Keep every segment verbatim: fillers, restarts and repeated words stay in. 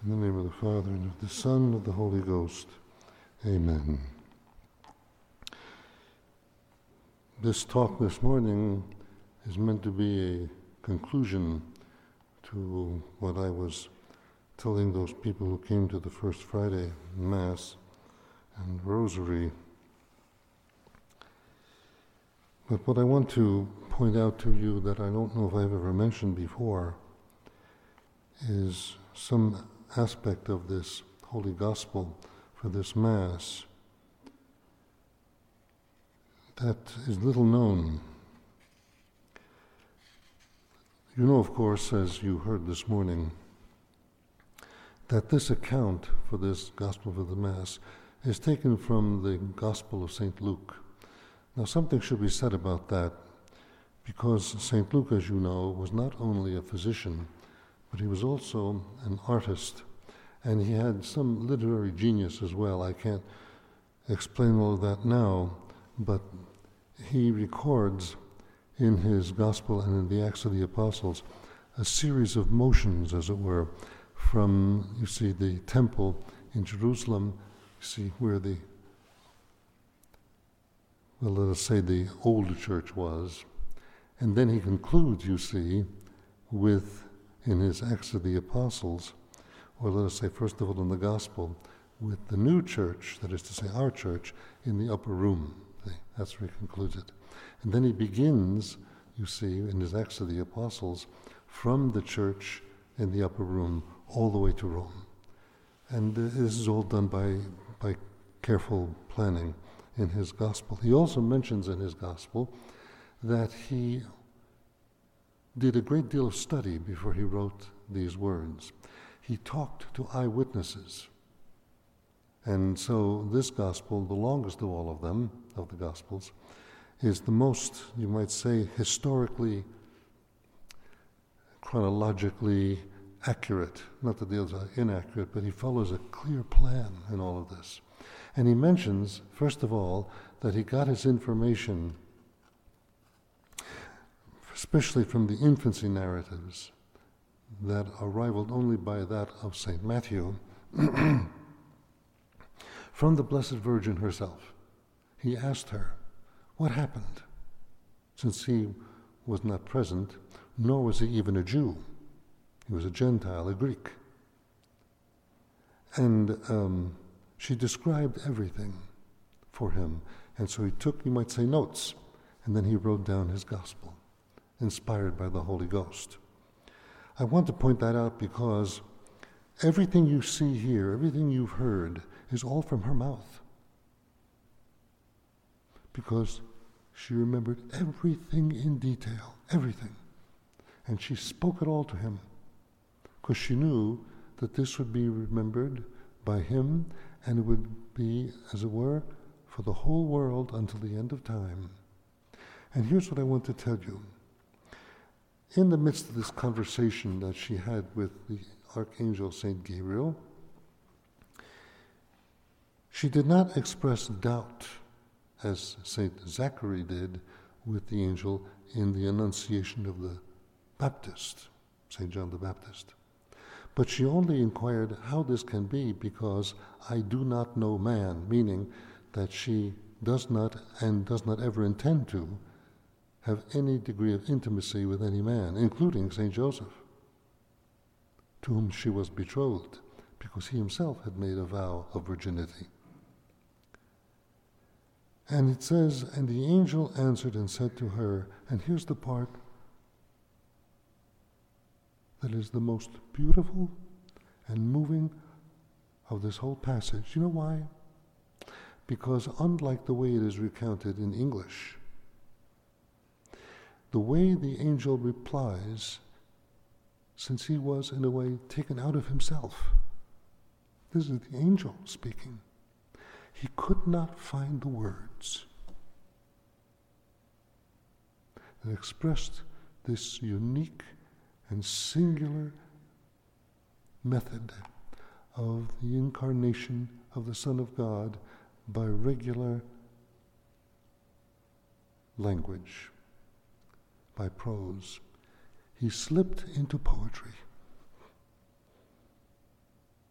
In the name of the Father, and of the Son, and of the Holy Ghost. Amen. This talk this morning is meant to be a conclusion to what I was telling those people who came to the First Friday Mass and Rosary. But what I want to point out to you that I don't know if I've ever mentioned before is some aspect of this Holy Gospel for this Mass that is little known. You know, of course, as you heard this morning, that this account for this Gospel for the Mass is taken from the Gospel of Saint Luke. Now, something should be said about that, because Saint Luke, as you know, was not only a physician, but he was also an artist, and he had some literary genius as well. I can't explain all of that now, but he records in his Gospel and in the Acts of the Apostles a series of motions, as it were, from, you see, the temple in Jerusalem, you see where the, well, let us say the old church was, and then he concludes, you see, with, in his Acts of the Apostles, or let us say, first of all, in the Gospel, with the new church, that is to say, our church, in the upper room. See, that's where he concludes it. And then he begins, you see, in his Acts of the Apostles, from the church in the upper room all the way to Rome. And uh, this is all done by, by careful planning in his Gospel. He also mentions in his Gospel that he did a great deal of study before he wrote these words. He talked to eyewitnesses. And so this Gospel, the longest of all of them, of the Gospels, is the most, you might say, historically, chronologically accurate. Not that the others are inaccurate, but he follows a clear plan in all of this. And he mentions, first of all, that he got his information especially from the infancy narratives that are rivaled only by that of Saint Matthew, from the Blessed Virgin herself. He asked her, what happened? Since he was not present, nor was he even a Jew. He was a Gentile, a Greek. And um, she described everything for him. And so he took, you might say, notes, and then he wrote down his gospel, inspired by the Holy Ghost. I want to point that out because everything you see here, everything you've heard, is all from her mouth. Because she remembered everything in detail, everything. And she spoke it all to him, because she knew that this would be remembered by him, and it would be, as it were, for the whole world until the end of time. And here's what I want to tell you. In the midst of this conversation that she had with the Archangel Saint Gabriel, she did not express doubt, as Saint Zachary did with the angel in the Annunciation of the Baptist, Saint John the Baptist. But she only inquired how this can be, because I do not know man, meaning that she does not and does not ever intend to have any degree of intimacy with any man, including Saint Joseph, to whom she was betrothed, because he himself had made a vow of virginity. And it says, and the angel answered and said to her, and here's the part that is the most beautiful and moving of this whole passage. You know why? Because unlike the way it is recounted in English, the way the angel replies, since he was in a way taken out of himself, this is the angel speaking, he could not find the words that expressed this unique and singular method of the incarnation of the Son of God by regular language, by prose. He slipped into poetry.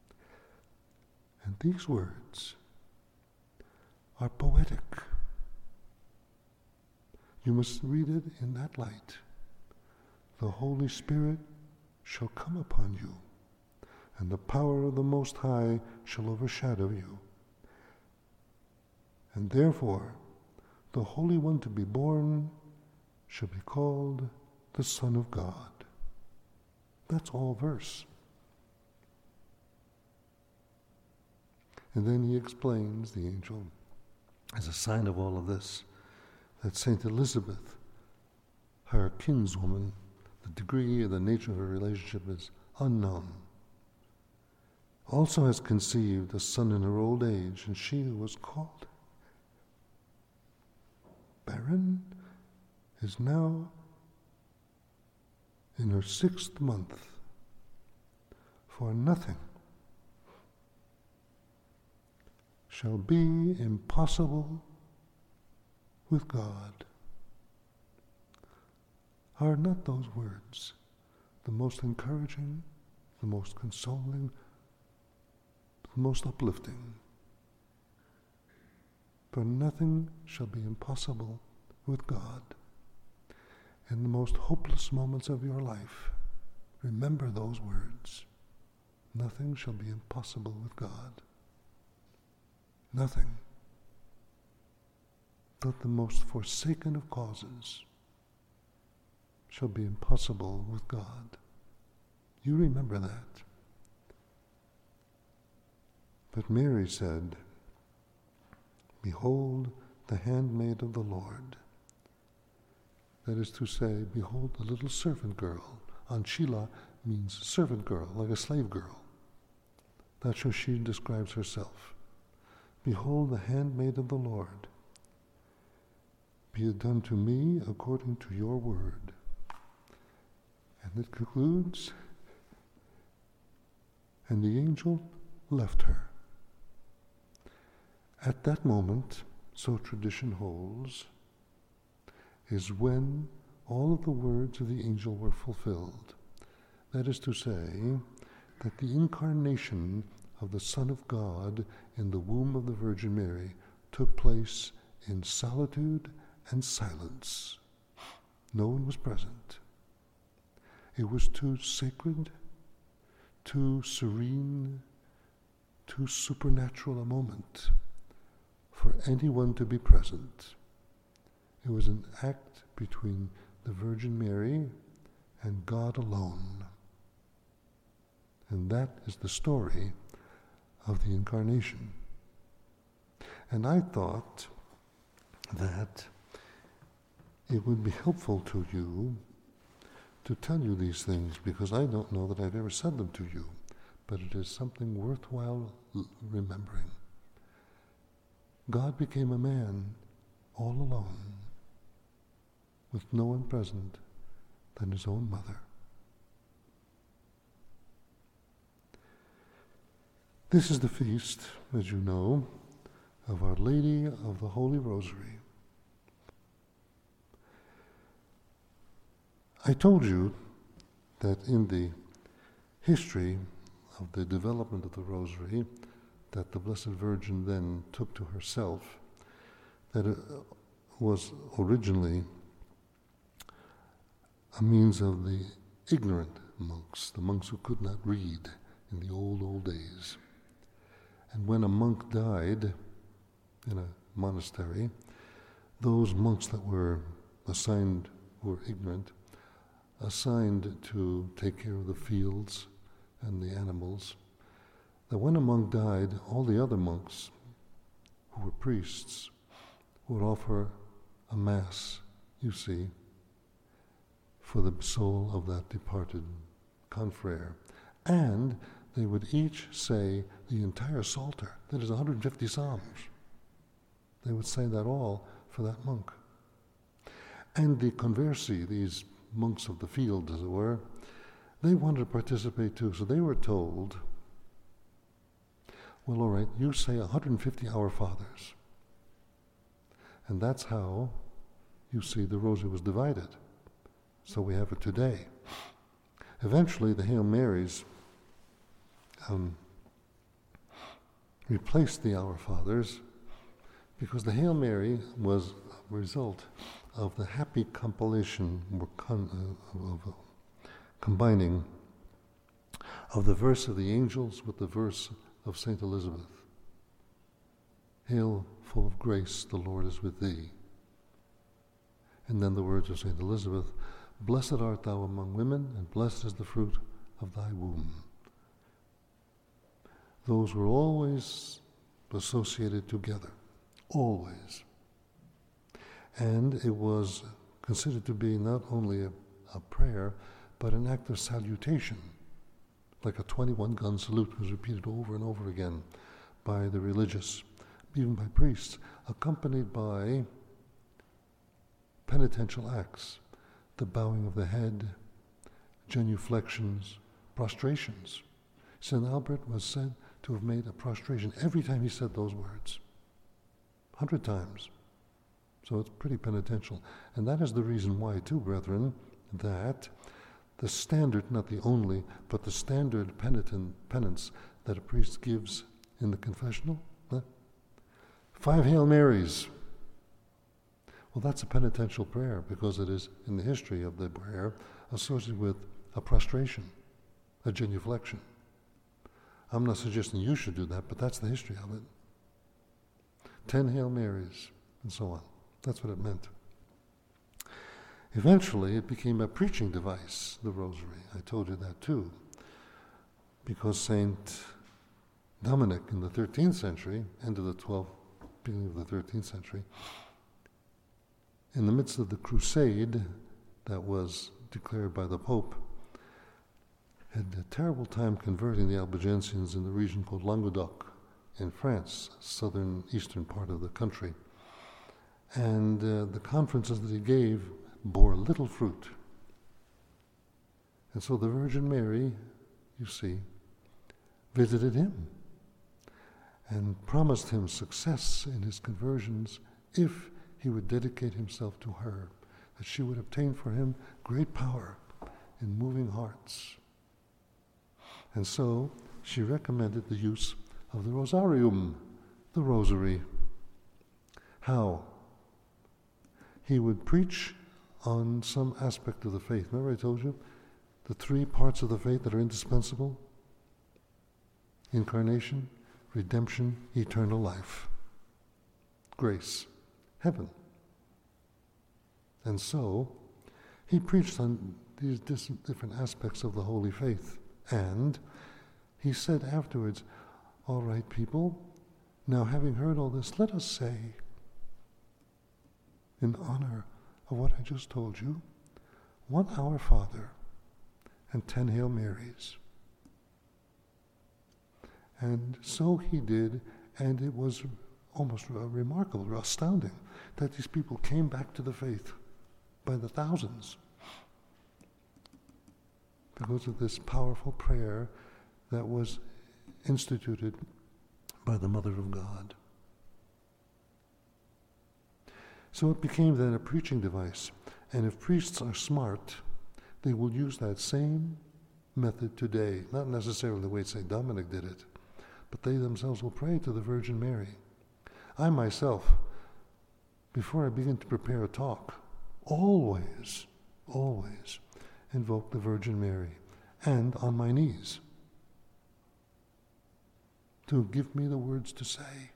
These words are poetic. You must read it in that light. The Holy Spirit shall come upon you, and the power of the Most High shall overshadow you. And therefore, the Holy One to be born shall be called the Son of God. That's all verse. And then he explains, the angel, as a sign of all of this, that Saint Elizabeth, her kinswoman, the degree and the nature of her relationship is unknown, also has conceived a son in her old age, and she who was called barren is now in her sixth month, for nothing shall be impossible with God. Are not those words the most encouraging, the most consoling, the most uplifting? For nothing shall be impossible with God. In the most hopeless moments of your life, remember those words. Nothing shall be impossible with God. Nothing. Not the most forsaken of causes shall be impossible with God. You remember that. But Mary said, "Behold the handmaid of the Lord." That is to say, behold the little servant girl. Anshila means servant girl, like a slave girl. That's how she describes herself. Behold the handmaid of the Lord. Be it done to me according to your word. And it concludes, and the angel left her. At that moment, so tradition holds, is when all of the words of the angel were fulfilled. That is to say, that the incarnation of the Son of God in the womb of the Virgin Mary took place in solitude and silence. No one was present. It was too sacred, too serene, too supernatural a moment for anyone to be present. It was an act between the Virgin Mary and God alone. And that is the story of the Incarnation. And I thought that it would be helpful to you to tell you these things, because I don't know that I've ever said them to you, but it is something worthwhile l- remembering. God became a man all alone, with no one present than his own mother. This is the feast, as you know, of Our Lady of the Holy Rosary. I told you that in the history of the development of the Rosary that the Blessed Virgin then took to herself, that it was originally a means of the ignorant monks, the monks who could not read in the old, old days. And when a monk died in a monastery, those monks that were assigned, who were ignorant, assigned to take care of the fields and the animals, that when a monk died, all the other monks, who were priests, would offer a mass, you see, for the soul of that departed confrere. And they would each say the entire Psalter, that is one hundred fifty Psalms. They would say that all for that monk. And the conversi, these monks of the field, as it were, they wanted to participate too. So they were told, well, all right, you say one hundred fifty Our Fathers. And that's how, you see, the Rosary was divided. So we have it today. Eventually, the Hail Marys um, replaced the Our Fathers because the Hail Mary was a result of the happy compilation or con, uh, of, uh, combining of the verse of the angels with the verse of Saint Elizabeth. Hail, full of grace, the Lord is with thee. And then the words of Saint Elizabeth, blessed art thou among women, and blessed is the fruit of thy womb. Those were always associated together, always. And it was considered to be not only a, a prayer, but an act of salutation, like a twenty-one gun salute was repeated over and over again by the religious, even by priests, accompanied by penitential acts, the bowing of the head, genuflections, prostrations. Saint Albert was said to have made a prostration every time he said those words, a hundred times. So it's pretty penitential. And that is the reason why, too, brethren, that the standard, not the only, but the standard penitent, penance that a priest gives in the confessional, huh? Five Hail Marys. Well, that's a penitential prayer because it is, in the history of the prayer, associated with a prostration, a genuflection. I'm not suggesting you should do that, but that's the history of it. Ten Hail Marys, and so on. That's what it meant. Eventually, it became a preaching device, the rosary. I told you that too. Because Saint Dominic in the thirteenth century, end of the twelfth, beginning of the thirteenth century, in the midst of the crusade that was declared by the Pope, had a terrible time converting the Albigensians in the region called Languedoc in France, southern eastern part of the country. And uh, the conferences that he gave bore little fruit. And so the Virgin Mary, you see, visited him and promised him success in his conversions if he would dedicate himself to her, that she would obtain for him great power in moving hearts. And so she recommended the use of the Rosarium, the rosary. How? He would preach on some aspect of the faith. Remember I told you the three parts of the faith that are indispensable? Incarnation, redemption, eternal life. Grace, heaven. And so he preached on these different aspects of the holy faith. And he said afterwards, all right, people, now having heard all this, let us say, in honor of what I just told you, one Our Father and ten Hail Marys. And so he did, and it was almost remarkable, astounding, that these people came back to the faith by the thousands because of this powerful prayer that was instituted by the Mother of God. So it became then a preaching device. And if priests are smart, they will use that same method today, not necessarily the way Saint Dominic did it, but they themselves will pray to the Virgin Mary. I myself, before I begin to prepare a talk, always, always invoke the Virgin Mary, and on my knees, to give me the words to say,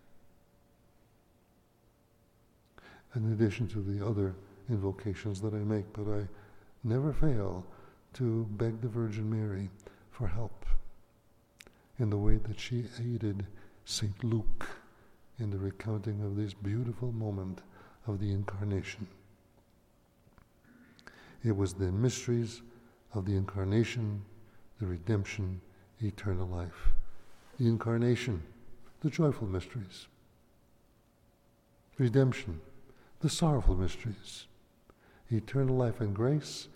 in addition to the other invocations that I make, but I never fail to beg the Virgin Mary for help in the way that she aided Saint Luke in the recounting of this beautiful moment of the Incarnation. It was the mysteries of the Incarnation, the redemption, eternal life. The Incarnation, the joyful mysteries. Redemption, the sorrowful mysteries. Eternal life and grace,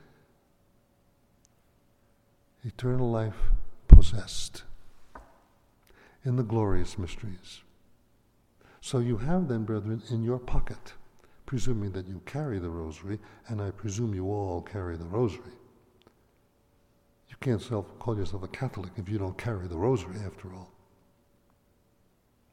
eternal life possessed in the glorious mysteries. So you have then, brethren, in your pocket, presuming that you carry the rosary, and I presume you all carry the rosary. You can't self call yourself a Catholic if you don't carry the rosary, after all.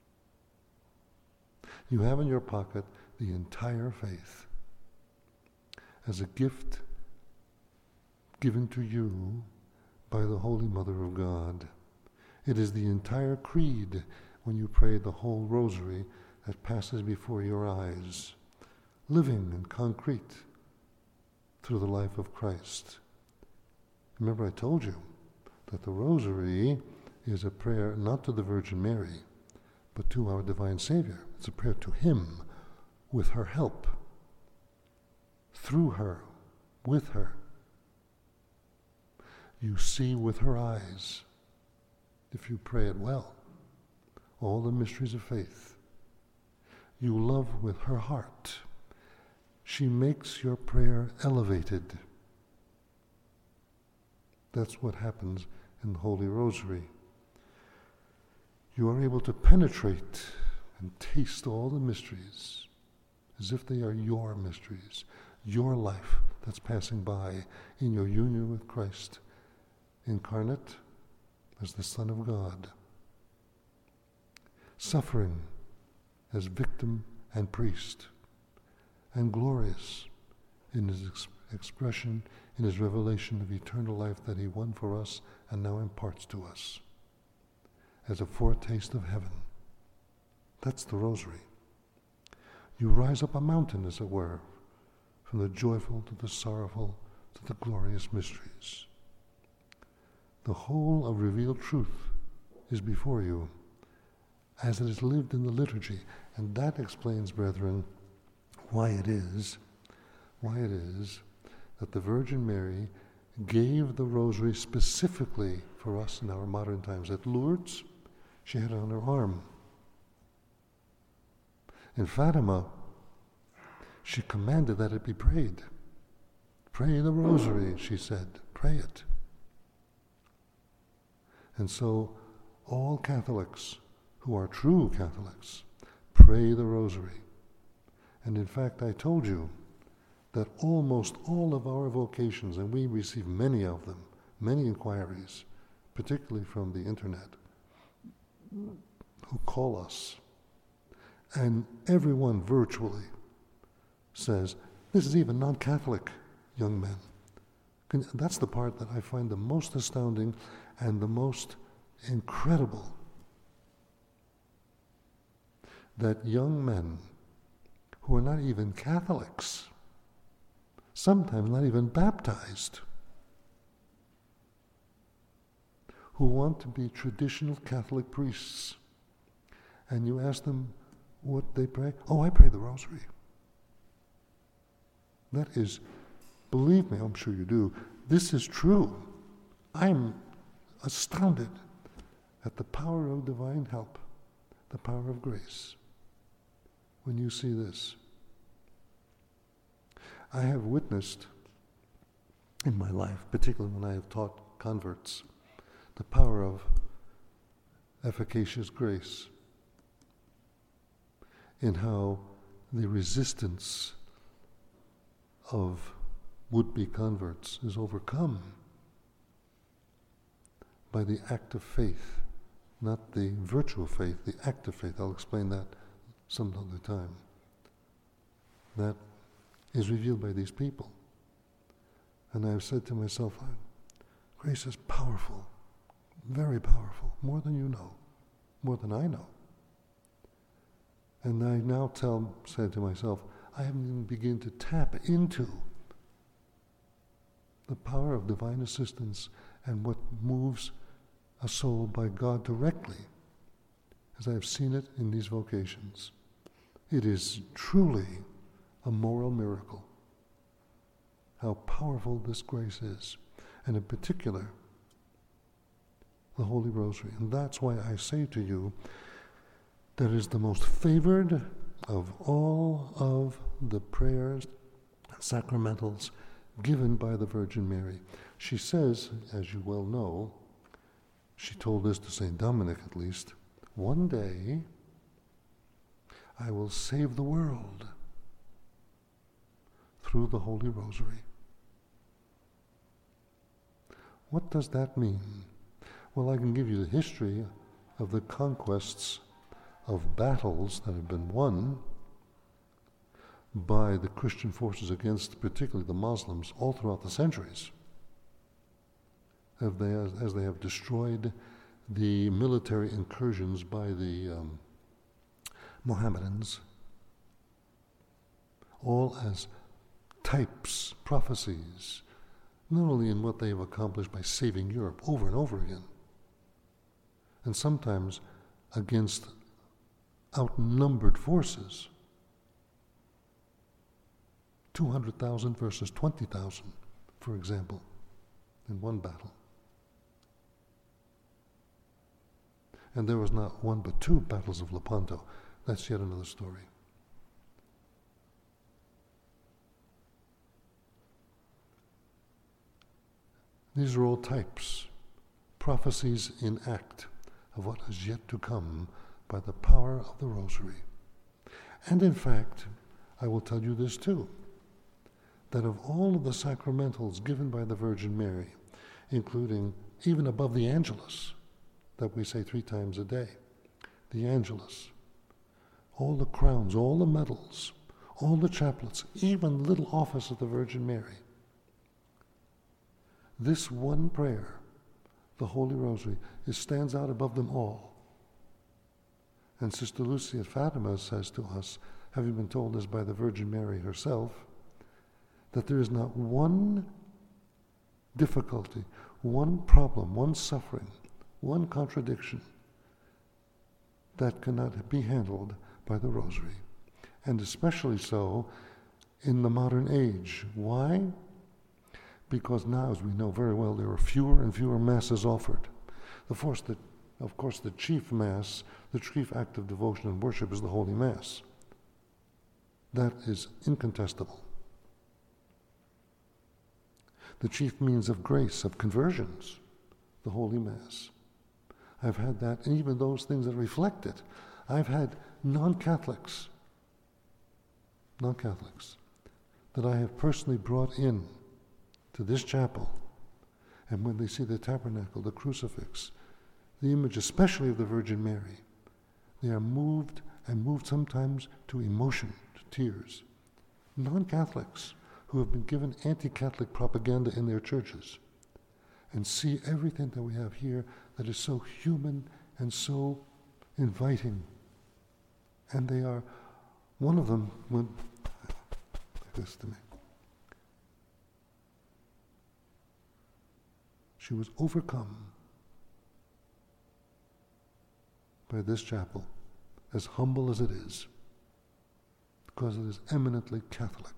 You have in your pocket the entire faith as a gift given to you by the Holy Mother of God. It is the entire creed when you pray the whole rosary that passes before your eyes, living and concrete through the life of Christ. Remember, I told you that the rosary is a prayer not to the Virgin Mary, but to our divine Savior. It's a prayer to Him, with her help, through her, with her. You see with her eyes, if you pray it well, all the mysteries of faith. You love with her heart. She makes your prayer elevated. That's what happens in the Holy Rosary. You are able to penetrate and taste all the mysteries as if they are your mysteries, your life that's passing by in your union with Christ, incarnate as the Son of God, suffering as victim and priest, and glorious in his ex- expression, in his revelation of eternal life that he won for us and now imparts to us as a foretaste of heaven. That's the Rosary. You rise up a mountain, as it were, from the joyful to the sorrowful to the glorious mysteries. The whole of revealed truth is before you as it is lived in the liturgy. And that explains, brethren, why it is, why it is that the Virgin Mary gave the Rosary specifically for us in our modern times. At Lourdes, she had it on her arm. In Fatima, she commanded that it be prayed. Pray the Rosary, she said. Pray it. And so all Catholics who are true Catholics pray the Rosary. And in fact, I told you that almost all of our vocations, and we receive many of them, many inquiries, particularly from the internet, who call us, and everyone virtually says, this is even non-Catholic young men. Can, that's the part that I find the most astounding and the most incredible. That young men who are not even Catholics, sometimes not even baptized, who want to be traditional Catholic priests, and you ask them what they pray. Oh, I pray the Rosary. That is, believe me, I'm sure you do, this is true. I'm astounded at the power of divine help, the power of grace, when you see this. I have witnessed in my life, particularly when I have taught converts, the power of efficacious grace, in how the resistance of would-be converts is overcome by the act of faith, not the virtue of faith, the act of faith. I'll explain that some other time. That is revealed by these people. And I've said to myself, grace is powerful, very powerful, more than you know, more than I know. And I now tell, say to myself, I haven't even begun to tap into the power of divine assistance and what moves a soul by God directly, as I have seen it in these vocations. It is truly a moral miracle, how powerful this grace is, and in particular, the Holy Rosary. And that's why I say to you, that is the most favored of all of the prayers, sacramentals given by the Virgin Mary. She says, as you well know, she told this to Saint Dominic at least, one day I will save the world through the Holy Rosary. What does that mean? Well, I can give you the history of the conquests of battles that have been won by the Christian forces against particularly the Muslims all throughout the centuries, as they, as they have destroyed the military incursions by the um, Mohammedans, all as types, prophecies, not only in what they have accomplished by saving Europe over and over again, and sometimes against outnumbered forces, two hundred thousand versus twenty thousand, for example, in one battle. And there was not one but two battles of Lepanto. That's yet another story. These are all types, prophecies in act of what is yet to come by the power of the Rosary. And in fact, I will tell you this too, that of all of the sacramentals given by the Virgin Mary, including even above the Angelus, that we say three times a day, the Angelus, all the crowns, all the medals, all the chaplets, even little office of the Virgin Mary, this one prayer, the Holy Rosary, it stands out above them all. And Sister Lucy at Fatima says to us, having been told this by the Virgin Mary herself, that there is not one difficulty, one problem, one suffering, one contradiction that cannot be handled by the Rosary. And especially so in the modern age. Why? Because now, as we know very well, there are fewer and fewer masses offered. Of course, the, of course, the chief mass, the chief act of devotion and worship is the Holy Mass. That is incontestable. The chief means of grace, of conversions, the Holy Mass. I've had that, and even those things that reflect it. I've had non-Catholics, non-Catholics, that I have personally brought in to this chapel, and when they see the tabernacle, the crucifix, the image especially of the Virgin Mary, they are moved, and moved sometimes to emotion, to tears. Non-Catholics who have been given anti-Catholic propaganda in their churches and see everything that we have here that is so human and so inviting. And they are, one of them went like this to me. She was overcome by this chapel, as humble as it is, because it is eminently Catholic.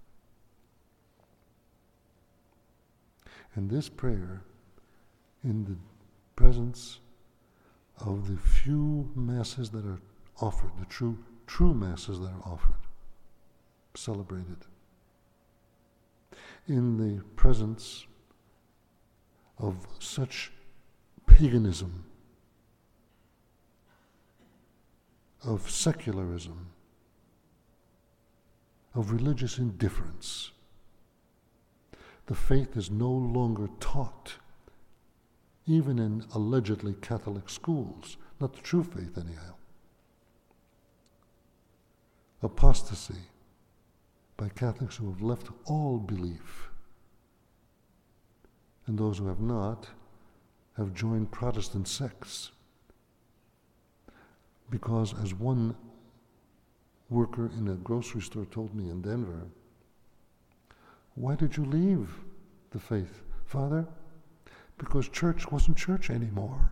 And this prayer, in the presence of the few masses that are offered, the true, true masses that are offered, celebrated, in the presence of such paganism, of secularism, of religious indifference. The faith is no longer taught, even in allegedly Catholic schools, not the true faith anyhow. Apostasy by Catholics who have left all belief, and those who have not have joined Protestant sects. Because as one worker in a grocery store told me in Denver, why did you leave the faith, Father? Because church wasn't church anymore.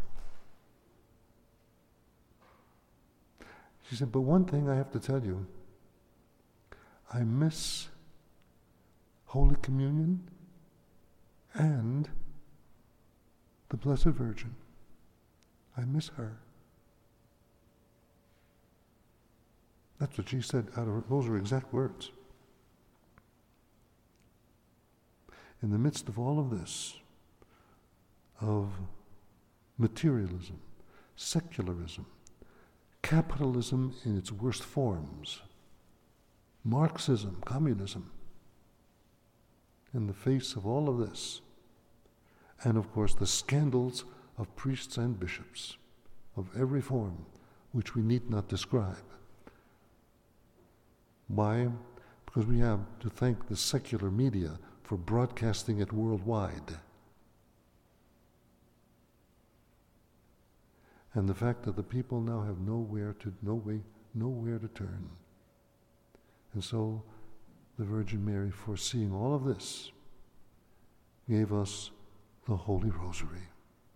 She said, but one thing I have to tell you, I miss Holy Communion and the Blessed Virgin. I miss her. That's what she said out of her, those are exact words. In the midst of all of this, of materialism, secularism, capitalism in its worst forms, Marxism, communism, in the face of all of this, and of course the scandals of priests and bishops of every form, which we need not describe. Why? Because we have to thank the secular media for broadcasting it worldwide. And the fact that the people now have nowhere to no way, nowhere to turn. And so the Virgin Mary, foreseeing all of this, gave us the Holy Rosary.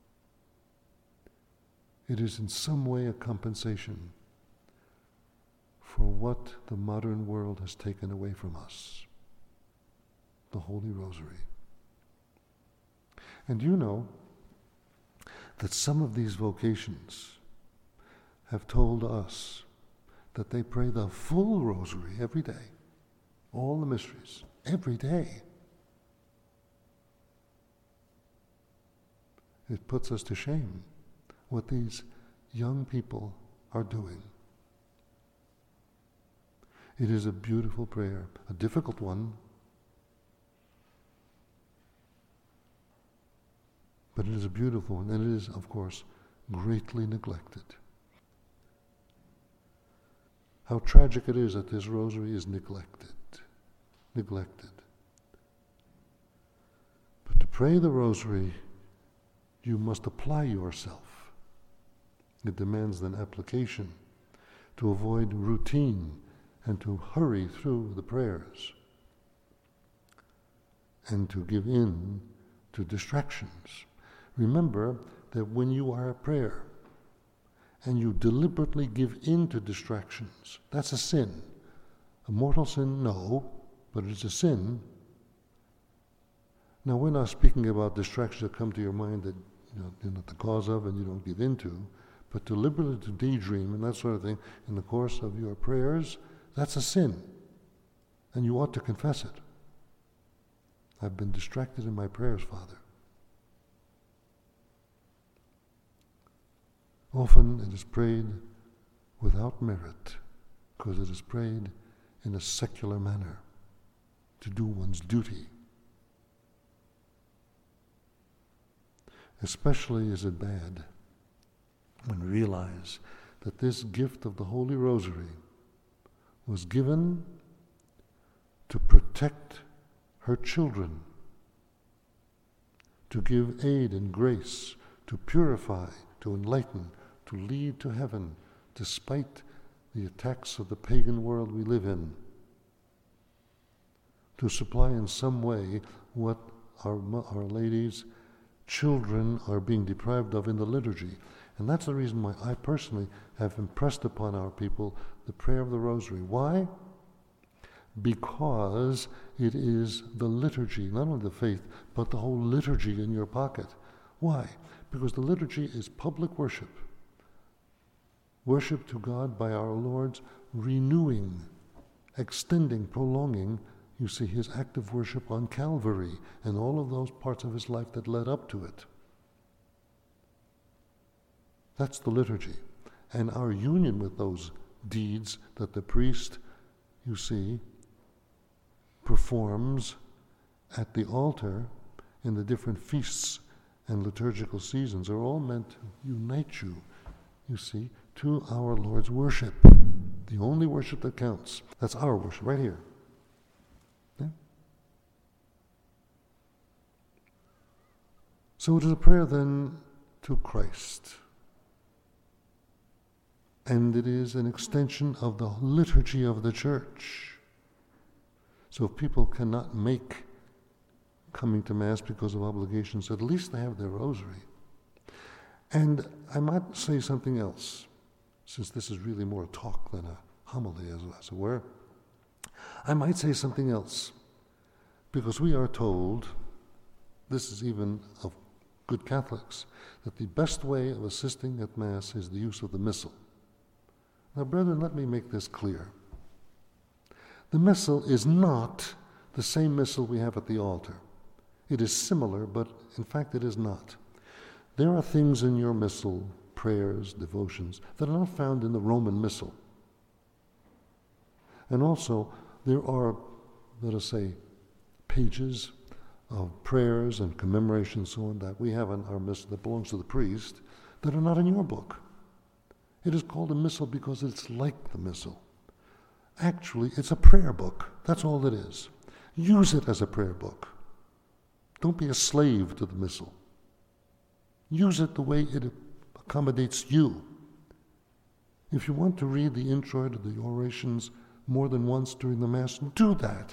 It is in some way a compensation for what the modern world has taken away from us. The Holy Rosary. And you know that some of these vocations have told us that they pray the full Rosary every day, all the mysteries, every day. It puts us to shame what these young people are doing. It is a beautiful prayer, a difficult one, but it is a beautiful one, and it is, of course, greatly neglected. How tragic it is that this rosary is neglected. Neglected. But to pray the rosary, you must apply yourself. It demands an application to avoid routine and to hurry through the prayers and to give in to distractions. Remember that when you are at prayer and you deliberately give in to distractions, that's a sin. A mortal sin, no, but it's a sin. Now, we're not speaking about distractions that come to your mind that you know, you're not the cause of and you don't give into, but deliberately to daydream and that sort of thing in the course of your prayers, that's a sin. And you ought to confess it. I've been distracted in my prayers, Father. Often it is prayed without merit, because it is prayed in a secular manner, to do one's duty. Especially is it bad when we realize that this gift of the Holy Rosary was given to protect her children, to give aid and grace, to purify, to enlighten, to lead to heaven, despite the attacks of the pagan world we live in, to supply in some way what our, our Lady's children are being deprived of in the liturgy. And that's the reason why I personally have impressed upon our people the prayer of the Rosary. Why? Because it is the liturgy, not only the faith, but the whole liturgy in your pocket. Why? Because the liturgy is public worship. Worship to God by our Lord's renewing, extending, prolonging, you see, his act of worship on Calvary and all of those parts of his life that led up to it. That's the liturgy. And our union with those deeds that the priest, you see, performs at the altar in the different feasts and liturgical seasons are all meant to unite you, you see, to our Lord's worship. The only worship that counts. That's our worship, right here. Yeah? So it is a prayer then to Christ. And it is an extension of the liturgy of the Church. So if people cannot make coming to Mass because of obligations, at least they have their rosary. And I might say something else, since this is really more talk than a homily, as, as it were. I might say something else, because we are told, this is even of good Catholics, that the best way of assisting at Mass is the use of the Missal. Now, brethren, let me make this clear. The Missal is not the same Missal we have at the altar. It is similar, but in fact it is not. There are things in your Missal, prayers, devotions, that are not found in the Roman Missal. And also, there are, let us say, pages of prayers and commemorations, so on, that we have in our Missal that belongs to the priest, that are not in your book. It is called a missal because it's like the missal. Actually, it's a prayer book. That's all it is. Use it as a prayer book. Don't be a slave to the missal. Use it the way it accommodates you. If you want to read the introit or the orations more than once during the Mass, do that.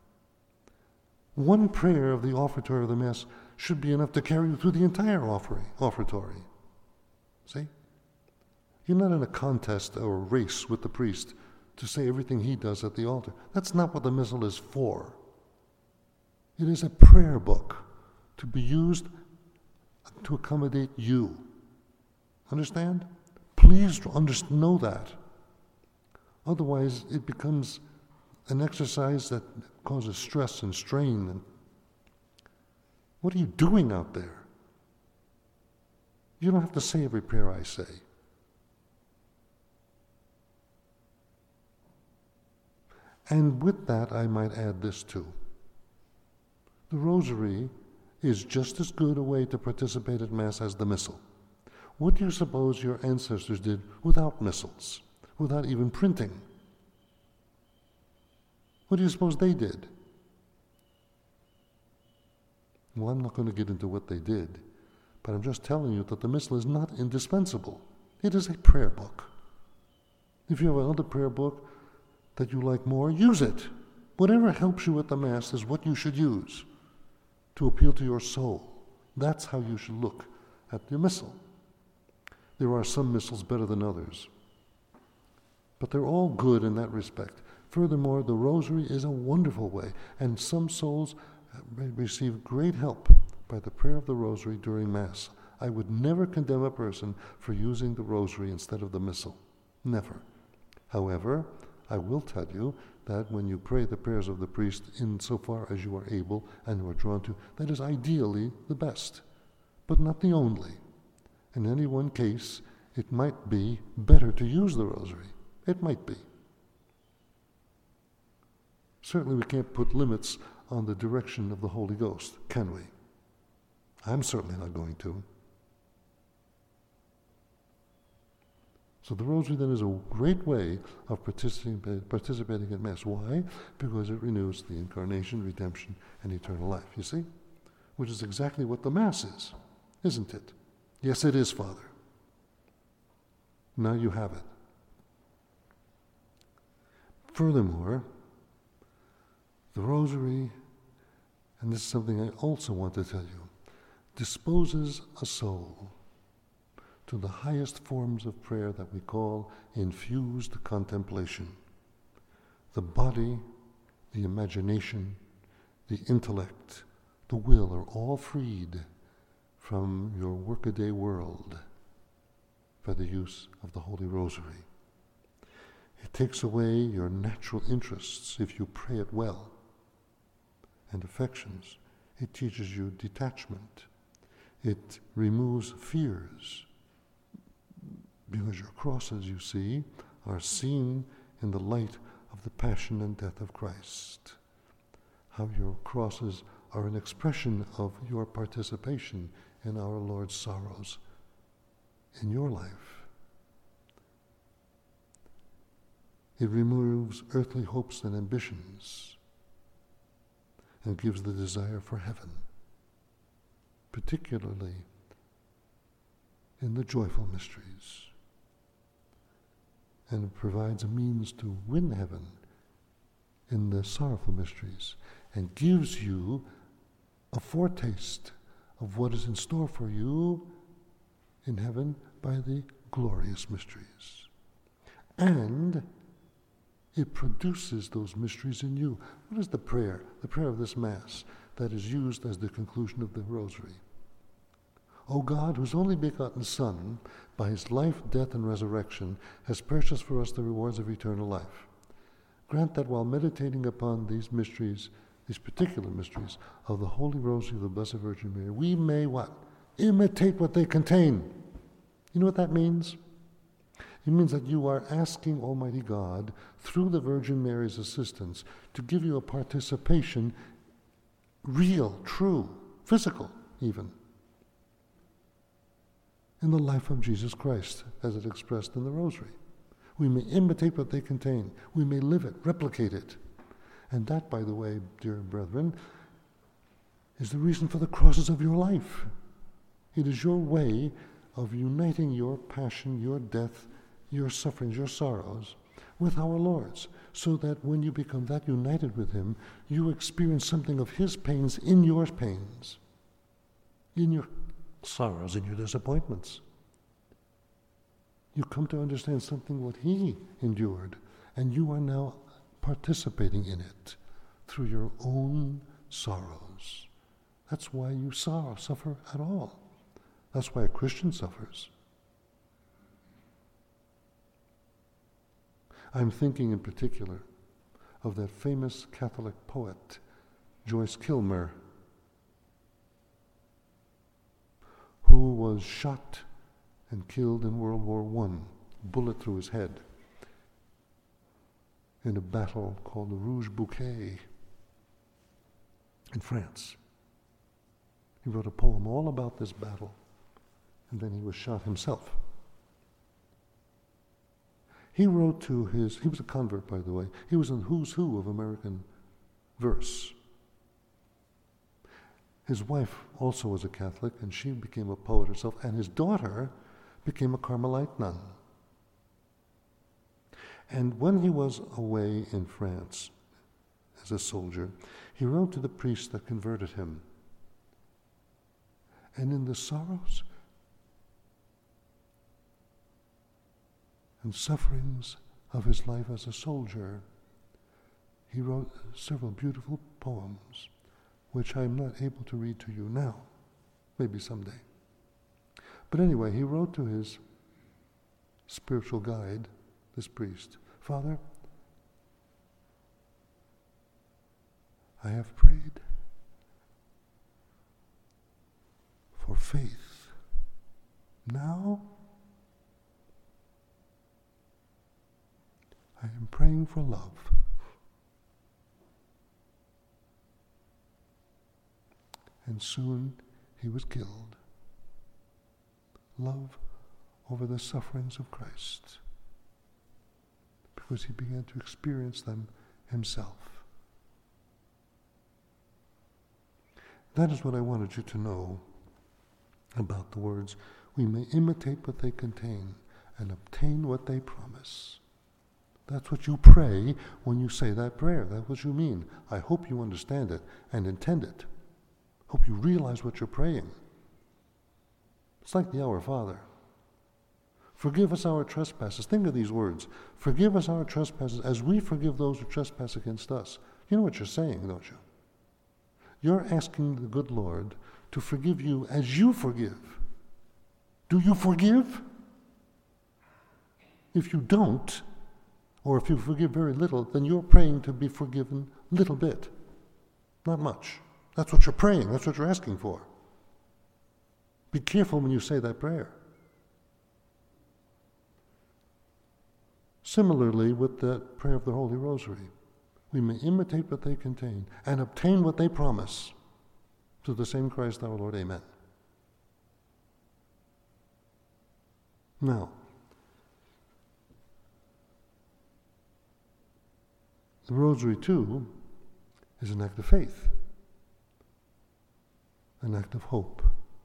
One prayer of the offertory of the Mass should be enough to carry you through the entire offering, offertory. See? You're not in a contest or a race with the priest to say everything he does at the altar. That's not what the missal is for. It is a prayer book to be used to accommodate you. Understand? Please know that. Otherwise, it becomes an exercise that causes stress and strain. And what are you doing out there? You don't have to say every prayer I say. And with that, I might add this too. The Rosary is just as good a way to participate at Mass as the Missal. What do you suppose your ancestors did without missals, without even printing? What do you suppose they did? Well, I'm not going to get into what they did, but I'm just telling you that the Missal is not indispensable. It is a prayer book. If you have another prayer book that you like more, use it. Whatever helps you at the Mass is what you should use to appeal to your soul. That's how you should look at your Missal. There are some missals better than others, but they're all good in that respect. Furthermore, the Rosary is a wonderful way, and some souls receive great help by the prayer of the Rosary during Mass. I would never condemn a person for using the Rosary instead of the Missal. Never. However, I will tell you that when you pray the prayers of the priest insofar as you are able and you are drawn to, that is ideally the best, but not the only. In any one case, it might be better to use the Rosary. It might be. Certainly we can't put limits on the direction of the Holy Ghost, can we? I'm certainly not going to. So the Rosary then is a great way of participating, participating in Mass. Why? Because it renews the incarnation, redemption, and eternal life, you see? Which is exactly what the Mass is, isn't it? Yes, it is, Father. Now you have it. Furthermore, the Rosary, and this is something I also want to tell you, disposes a soul to the highest forms of prayer that we call infused contemplation. The body, the imagination, the intellect, the will are all freed from your workaday world by the use of the Holy Rosary. It takes away your natural interests if you pray it well, and affections. It teaches you detachment. It removes fears, because your crosses, you see, are seen in the light of the passion and death of Christ. How your crosses are an expression of your participation in our Lord's sorrows in your life. It removes earthly hopes and ambitions and gives the desire for heaven, particularly in the joyful mysteries. And it provides a means to win heaven in the sorrowful mysteries and gives you a foretaste of what is in store for you in heaven by the glorious mysteries. And it produces those mysteries in you. What is the prayer, the prayer of this Mass that is used as the conclusion of the Rosary? O God, whose only begotten Son, by his life, death, and resurrection, has purchased for us the rewards of eternal life, grant that while meditating upon these mysteries, these particular mysteries of the Holy Rosary of the Blessed Virgin Mary, we may what? Imitate what they contain. You know what that means? It means that you are asking Almighty God, through the Virgin Mary's assistance, to give you a participation, real, true, physical even, in the life of Jesus Christ as it expressed in the Rosary. We may imitate what they contain. We may live it, replicate it. And that, by the way, dear brethren, is the reason for the crosses of your life. It is your way of uniting your passion, your death, your sufferings, your sorrows with our Lord's, so that when you become that united with Him, you experience something of His pains in your pains, in your sorrows, in your disappointments. You come to understand something what He endured, and you are now participating in it through your own sorrows. That's why you sorrow, suffer at all. That's why a Christian suffers. I'm thinking in particular of that famous Catholic poet, Joyce Kilmer, who was shot and killed in World War One, bullet through his head, in a battle called the Rouge Bouquet in France. He wrote a poem all about this battle, and then he was shot himself. He wrote to his, he was a convert, by the way, he was in who's who of American verse. His wife also was a Catholic, and she became a poet herself, and his daughter became a Carmelite nun. And when he was away in France as a soldier, he wrote to the priest that converted him. And in the sorrows and sufferings of his life as a soldier, he wrote several beautiful poems, which I'm not able to read to you now, maybe someday. But anyway, he wrote to his spiritual guide, this priest, Father, I have prayed for faith. Now, I am praying for love. And soon he was killed. Love over the sufferings of Christ, because he began to experience them himself. That is what I wanted you to know about the words, we may imitate what they contain and obtain what they promise. That's what you pray when you say that prayer. That's what you mean. I hope you understand it and intend it. Hope you realize what you're praying. It's like the Our Father. Forgive us our trespasses. Think of these words. Forgive us our trespasses as we forgive those who trespass against us. You know what you're saying, don't you? You're asking the good Lord to forgive you as you forgive. Do you forgive? If you don't, or if you forgive very little, then you're praying to be forgiven a little bit, not much. That's what you're praying. That's what you're asking for. Be careful when you say that prayer. Similarly, with the prayer of the Holy Rosary, we may imitate what they contain and obtain what they promise. To the same Christ our Lord, amen. Now, the Rosary, too, is an act of faith, an act of hope,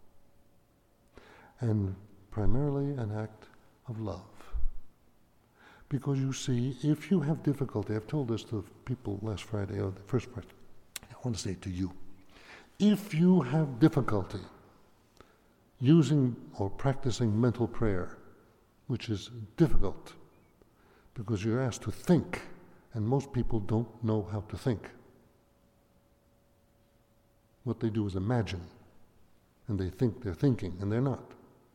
and primarily an act of love. Because you see, if you have difficulty, I've told this to people last Friday, or the first Friday, I want to say it to you. If you have difficulty using or practicing mental prayer, which is difficult because you're asked to think, and most people don't know how to think. What they do is imagine, and they think they're thinking, and they're not.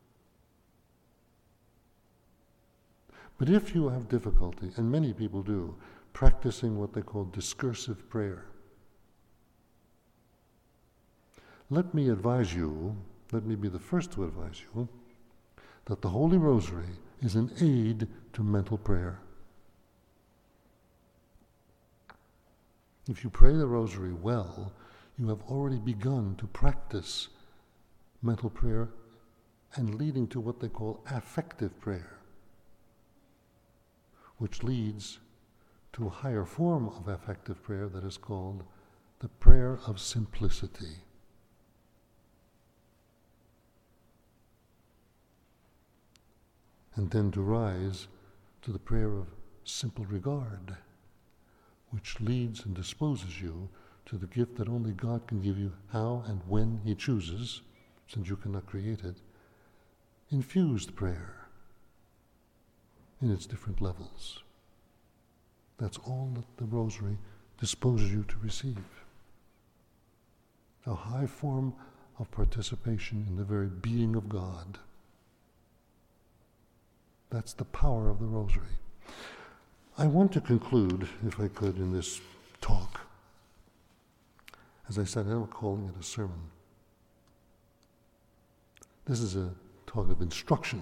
But if you have difficulty, and many people do, practicing what they call discursive prayer, let me advise you, let me be the first to advise you, that the Holy Rosary is an aid to mental prayer. If you pray the Rosary well, you have already begun to practice mental prayer and leading to what they call affective prayer, which leads to a higher form of affective prayer that is called the prayer of simplicity. And then to rise to the prayer of simple regard, which leads and disposes you to the gift that only God can give you how and when He chooses, since you cannot create it, infused prayer in its different levels. That's all that the Rosary disposes you to receive. A high form of participation in the very being of God. That's the power of the Rosary. I want to conclude, if I could, in this talk. As I said, I'm not calling it a sermon. This is a talk of instruction,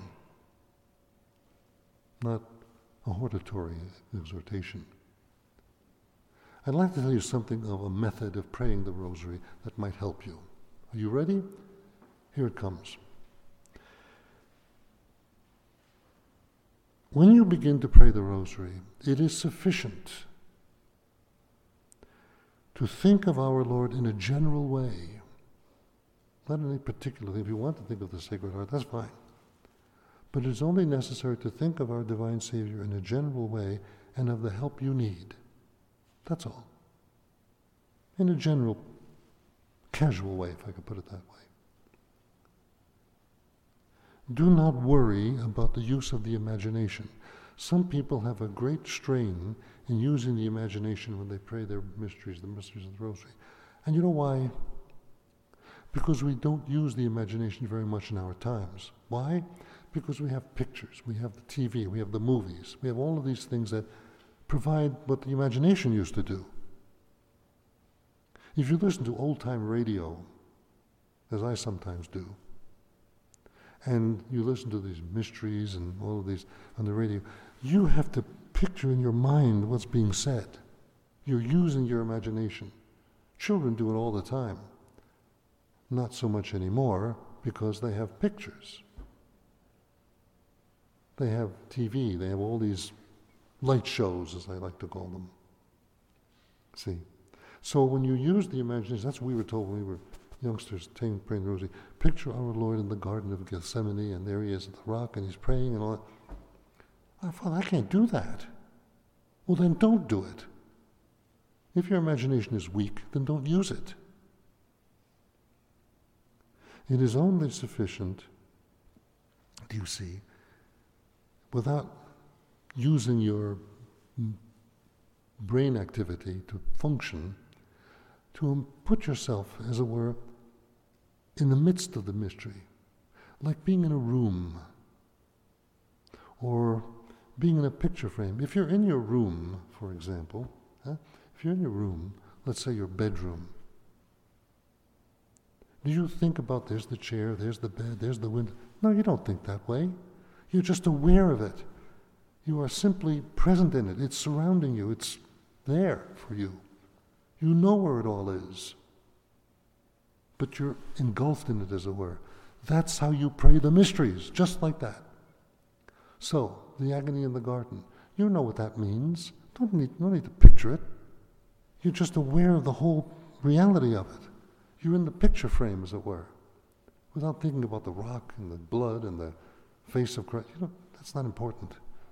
not a hortatory exhortation. I'd like to tell you something of a method of praying the Rosary that might help you. Are you ready? Here it comes. When you begin to pray the Rosary, it is sufficient to think of our Lord in a general way. Not in any particular thing. If you want to think of the Sacred Heart, that's fine. But it is only necessary to think of our Divine Savior in a general way and of the help you need. That's all. In a general, casual way, if I could put it that way. Do not worry about the use of the imagination. Some people have a great strain in using the imagination when they pray their mysteries, the mysteries of the Rosary. And you know why? Because we don't use the imagination very much in our times. Why? Because we have pictures, we have the T V, we have the movies, we have all of these things that provide what the imagination used to do. If you listen to old-time radio, as I sometimes do, and you listen to these mysteries and all of these on the radio, you have to picture in your mind what's being said. You're using your imagination. Children do it all the time. Not so much anymore because they have pictures. They have T V, they have all these light shows, as I like to call them. See? So when you use the imagination, that's what we were told when we were youngsters praying the Rosary. Picture our Lord in the Garden of Gethsemane, and there He is at the rock, and He's praying and all that. I thought, I can't do that. Well, then don't do it. If your imagination is weak, then don't use it. It is only sufficient, do you see, without using your brain activity to function, to put yourself, as it were, in the midst of the mystery, like being in a room or being in a picture frame. If you're in your room, for example, huh? if you're in your room, let's say your bedroom, do you think about there's the chair, there's the bed, there's the window? No, you don't think that way. You're just aware of it. You are simply present in it. It's surrounding you. It's there for you. You know where it all is. But you're engulfed in it, as it were. That's how you pray the mysteries, just like that. So, the agony in the garden, you know what that means. Don't need, don't need to picture it. You're just aware of the whole reality of it. You're in the picture frame, as it were, without thinking about the rock and the blood and the face of Christ. You know, that's not important.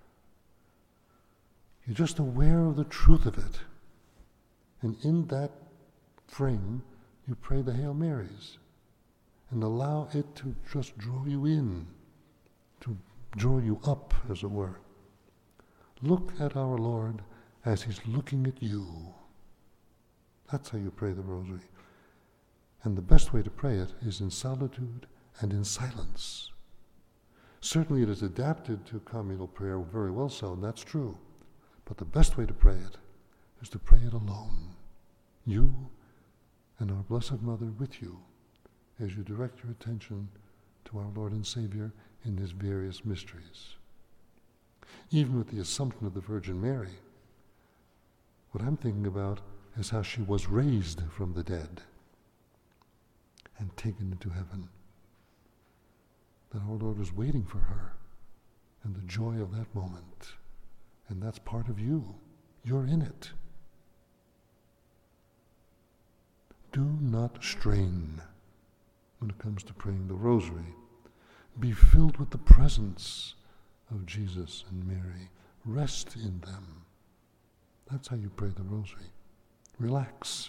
You're just aware of the truth of it. And in that frame, you pray the Hail Marys and allow it to just draw you in, to draw you up, as it were. Look at our Lord as He's looking at you. That's how you pray the Rosary. And the best way to pray it is in solitude and in silence. Certainly it is adapted to communal prayer very well so, and that's true. But the best way to pray it is to pray it alone. You and our Blessed Mother with you as you direct your attention to our Lord and Savior in His various mysteries. Even with the Assumption of the Virgin Mary, what I'm thinking about is how she was raised from the dead and taken into heaven. that our Lord is waiting for her and the joy of that moment. And that's part of you. You're in it. Do not strain when it comes to praying the rosary. Be filled with the presence of Jesus and Mary. Rest in them. That's how you pray the rosary. Relax.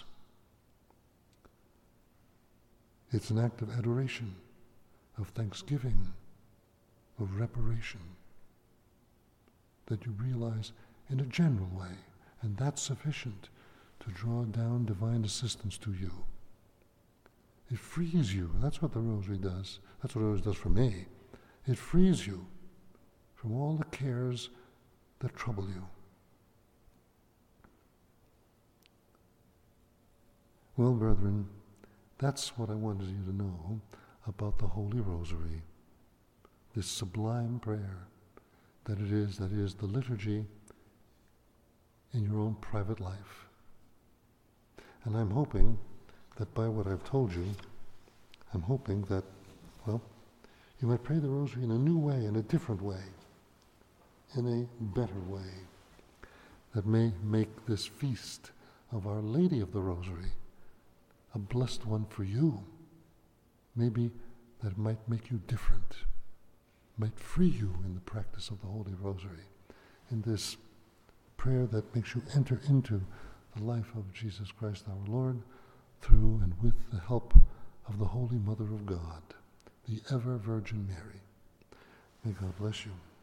It's an act of adoration, of thanksgiving, of reparation, that you realize in a general way, and that's sufficient to draw down divine assistance to you. It frees you. That's what the rosary does. That's what it always does for me. It frees you from all the cares that trouble you. Well, brethren, that's what I wanted you to know about the Holy Rosary, this sublime prayer that it is, that is the liturgy in your own private life. And I'm hoping that by what I've told you, I'm hoping that, well, you might pray the Rosary in a new way, in a different way, in a better way, that may make this feast of Our Lady of the Rosary a blessed one for you. Maybe that it might make you different, might free you in the practice of the Holy Rosary, in this prayer that makes you enter into the life of Jesus Christ our Lord through and with the help of the Holy Mother of God, the ever Virgin Mary. May God bless you.